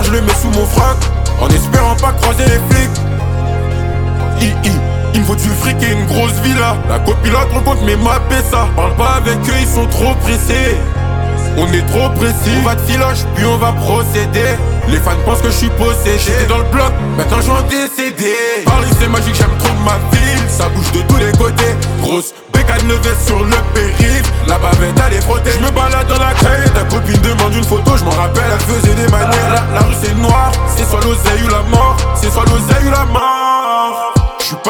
je le mets sous mon frac, en espérant pas croiser les flics. Il me faut du fric et une grosse villa. La copilote rencontre mes mappés ça. Parle pas avec eux, ils sont trop pressés. On est trop précis. On va de filoche, puis on va procéder. Les fans pensent que je suis possédé. J'étais dans le bloc, maintenant j'en décédé. Paris c'est magique, j'aime trop ma vie.